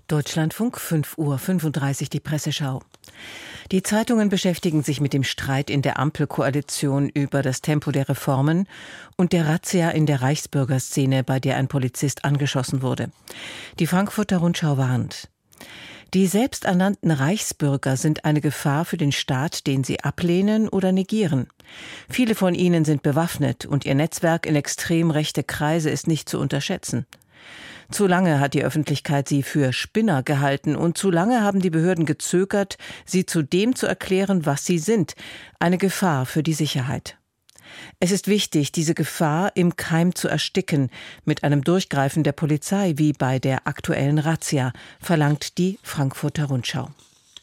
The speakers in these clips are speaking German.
Deutschlandfunk, 5:35 Uhr, die Presseschau. Die Zeitungen beschäftigen sich mit dem Streit in der Ampelkoalition über das Tempo der Reformen und der Razzia in der Reichsbürgerszene, bei der ein Polizist angeschossen wurde. Die Frankfurter Rundschau warnt: Die selbsternannten Reichsbürger sind eine Gefahr für den Staat, den sie ablehnen oder negieren. Viele von ihnen sind bewaffnet und ihr Netzwerk in extrem rechte Kreise ist nicht zu unterschätzen. Zu lange hat die Öffentlichkeit sie für Spinner gehalten und zu lange haben die Behörden gezögert, sie zu dem zu erklären, was sie sind: eine Gefahr für die Sicherheit. Es ist wichtig, diese Gefahr im Keim zu ersticken, mit einem Durchgreifen der Polizei wie bei der aktuellen Razzia, verlangt die Frankfurter Rundschau.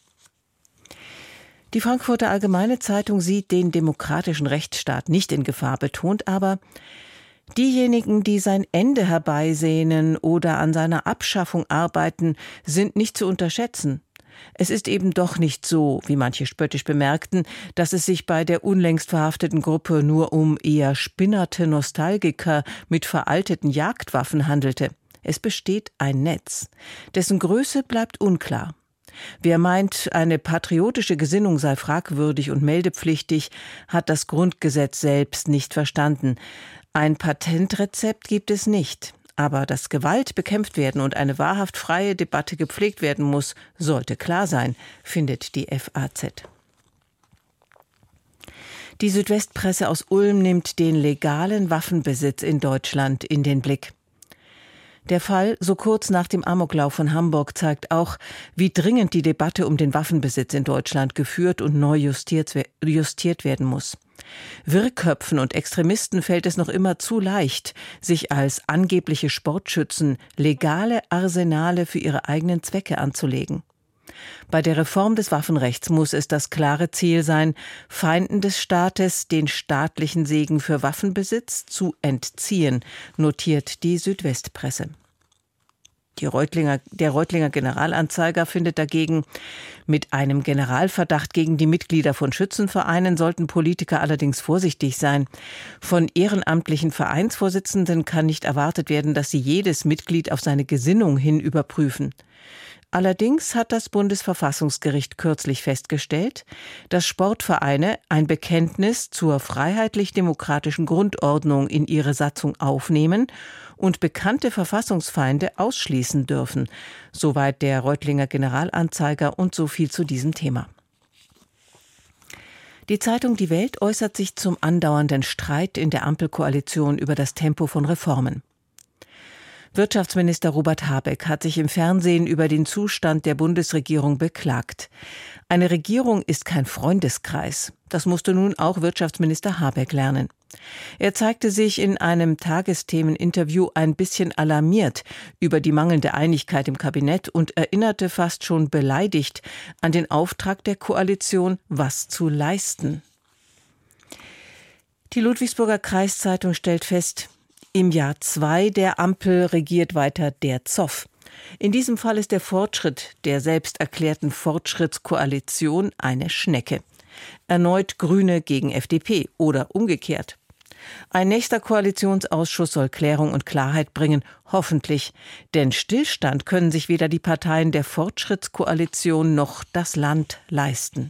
Die Frankfurter Allgemeine Zeitung sieht den demokratischen Rechtsstaat nicht in Gefahr, betont aber: Diejenigen, die sein Ende herbeisehnen oder an seiner Abschaffung arbeiten, sind nicht zu unterschätzen. Es ist eben doch nicht so, wie manche spöttisch bemerkten, dass es sich bei der unlängst verhafteten Gruppe nur um eher spinnerte Nostalgiker mit veralteten Jagdwaffen handelte. Es besteht ein Netz. Dessen Größe bleibt unklar. Wer meint, eine patriotische Gesinnung sei fragwürdig und meldepflichtig, hat das Grundgesetz selbst nicht verstanden. Ein Patentrezept gibt es nicht. Aber dass Gewalt bekämpft werden und eine wahrhaft freie Debatte gepflegt werden muss, sollte klar sein, findet die FAZ. Die Südwestpresse aus Ulm nimmt den legalen Waffenbesitz in Deutschland in den Blick. Der Fall, so kurz nach dem Amoklauf von Hamburg, zeigt auch, wie dringend die Debatte um den Waffenbesitz in Deutschland geführt und neu justiert werden muss. Wirrköpfen und Extremisten fällt es noch immer zu leicht, sich als angebliche Sportschützen legale Arsenale für ihre eigenen Zwecke anzulegen. Bei der Reform des Waffenrechts muss es das klare Ziel sein, Feinden des Staates den staatlichen Segen für Waffenbesitz zu entziehen, notiert die Südwestpresse. Der Reutlinger Generalanzeiger findet dagegen: Mit einem Generalverdacht gegen die Mitglieder von Schützenvereinen sollten Politiker allerdings vorsichtig sein. Von ehrenamtlichen Vereinsvorsitzenden kann nicht erwartet werden, dass sie jedes Mitglied auf seine Gesinnung hin überprüfen. Allerdings hat das Bundesverfassungsgericht kürzlich festgestellt, dass Sportvereine ein Bekenntnis zur freiheitlich-demokratischen Grundordnung in ihre Satzung aufnehmen und bekannte Verfassungsfeinde ausschließen dürfen. Soweit der Reutlinger Generalanzeiger und so viel zu diesem Thema. Die Zeitung Die Welt äußert sich zum andauernden Streit in der Ampelkoalition über das Tempo von Reformen. Wirtschaftsminister Robert Habeck hat sich im Fernsehen über den Zustand der Bundesregierung beklagt. Eine Regierung ist kein Freundeskreis. Das musste nun auch Wirtschaftsminister Habeck lernen. Er zeigte sich in einem Tagesthemeninterview ein bisschen alarmiert über die mangelnde Einigkeit im Kabinett und erinnerte fast schon beleidigt an den Auftrag der Koalition, was zu leisten. Die Ludwigsburger Kreiszeitung stellt fest: Im Jahr 2 der Ampel regiert weiter der Zoff. In diesem Fall ist der Fortschritt der selbst erklärten Fortschrittskoalition eine Schnecke. Erneut Grüne gegen FDP oder umgekehrt. Ein nächster Koalitionsausschuss soll Klärung und Klarheit bringen, hoffentlich. Denn Stillstand können sich weder die Parteien der Fortschrittskoalition noch das Land leisten.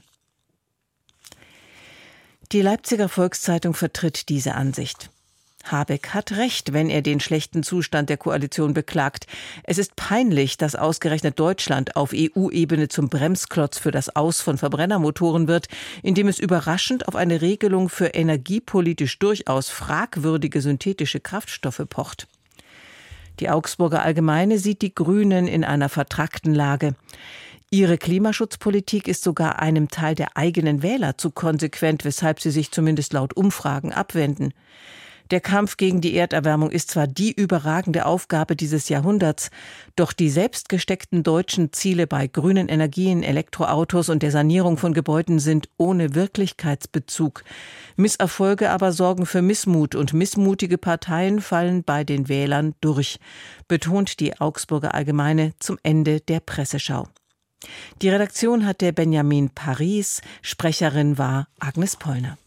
Die Leipziger Volkszeitung vertritt diese Ansicht. Habeck hat recht, wenn er den schlechten Zustand der Koalition beklagt. Es ist peinlich, dass ausgerechnet Deutschland auf EU-Ebene zum Bremsklotz für das Aus von Verbrennermotoren wird, indem es überraschend auf eine Regelung für energiepolitisch durchaus fragwürdige synthetische Kraftstoffe pocht. Die Augsburger Allgemeine sieht die Grünen in einer vertrackten Lage. Ihre Klimaschutzpolitik ist sogar einem Teil der eigenen Wähler zu konsequent, weshalb sie sich zumindest laut Umfragen abwenden. Der Kampf gegen die Erderwärmung ist zwar die überragende Aufgabe dieses Jahrhunderts, doch die selbst gesteckten deutschen Ziele bei grünen Energien, Elektroautos und der Sanierung von Gebäuden sind ohne Wirklichkeitsbezug. Misserfolge aber sorgen für Missmut und missmutige Parteien fallen bei den Wählern durch, betont die Augsburger Allgemeine zum Ende der Presseschau. Die Redaktion hatte Benjamin Paris, Sprecherin war Agnes Pollner.